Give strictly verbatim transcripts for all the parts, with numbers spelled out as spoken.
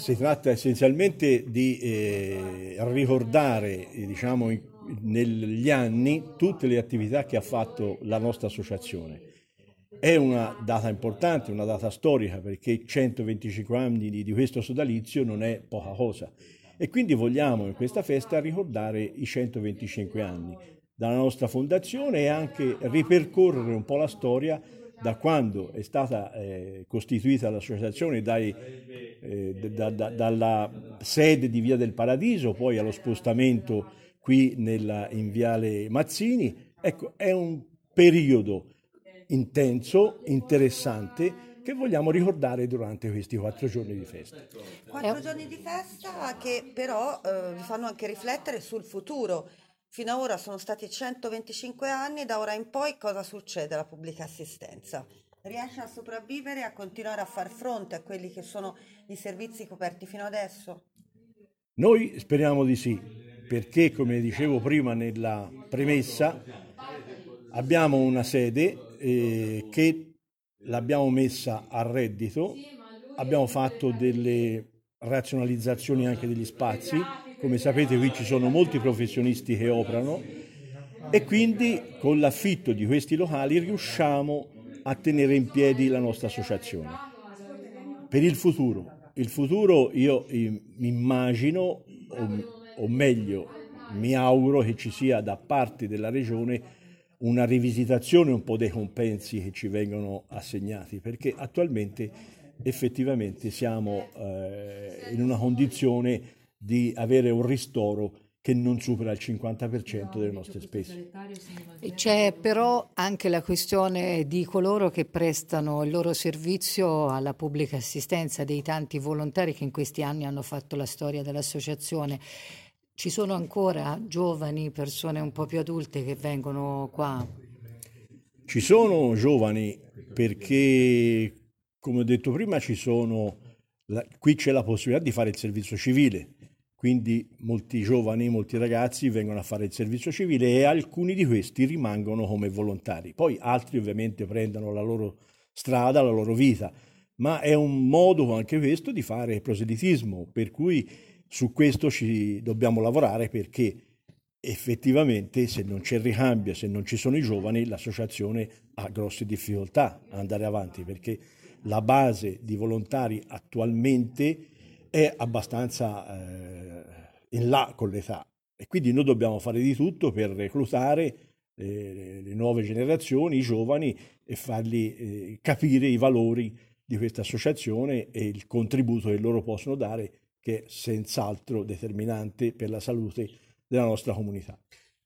Si tratta essenzialmente di eh, ricordare, eh, diciamo, in- negli anni tutte le attività che ha fatto la nostra associazione. È una data importante, una data storica, perché centoventicinque anni di, di questo sodalizio non è poca cosa. E quindi vogliamo in questa festa ricordare i centoventicinque anni dalla nostra fondazione e anche ripercorrere un po' la storia da quando è stata eh, costituita l'associazione, dai, eh, da- da- dalla sede di Via del Paradiso, poi allo spostamento qui nella, in Viale Mazzini. Ecco, è un periodo intenso, interessante, che vogliamo ricordare durante questi quattro giorni di festa. Quattro giorni di festa che però eh, vi fanno anche riflettere sul futuro. Fino ad ora sono stati centoventicinque anni, da ora in poi cosa succede alla pubblica assistenza? Riesce a sopravvivere e a continuare a far fronte a quelli che sono i servizi coperti fino adesso? Noi speriamo di sì, perché come dicevo prima nella premessa, abbiamo una sede eh, che l'abbiamo messa a reddito, abbiamo fatto delle razionalizzazioni anche degli spazi, come sapete qui ci sono molti professionisti che operano e quindi con l'affitto di questi locali riusciamo a tenere in piedi la nostra associazione. Per il futuro, il futuro io eh, mi immagino, o, o meglio, mi auguro che ci sia da parte della regione una rivisitazione un po' dei compensi che ci vengono assegnati, perché attualmente effettivamente siamo eh, in una condizione di avere un ristoro che non supera il cinquanta per cento delle nostre spese. E c'è però anche la questione di coloro che prestano il loro servizio alla pubblica assistenza, dei tanti volontari che in questi anni hanno fatto la storia dell'associazione. Ci sono ancora giovani, persone un po' più adulte che vengono qua. Ci sono giovani perché, come ho detto prima, ci sono, la- qui c'è la possibilità di fare il servizio civile, quindi molti giovani, molti ragazzi vengono a fare il servizio civile e alcuni di questi rimangono come volontari. Poi altri ovviamente prendono la loro strada, la loro vita, ma è un modo anche questo di fare proselitismo, per cui su questo ci dobbiamo lavorare perché effettivamente se non c'è il ricambio, se non ci sono i giovani, l'associazione ha grosse difficoltà ad andare avanti perché la base di volontari attualmente è abbastanza eh, in là con l'età e quindi noi dobbiamo fare di tutto per reclutare eh, le nuove generazioni, i giovani e fargli eh, capire i valori di questa associazione e il contributo che loro possono dare che è senz'altro determinante per la salute della nostra comunità.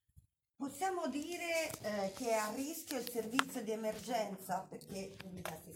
Possiamo dire eh, che è a rischio il servizio di emergenza perché pubblica assistenza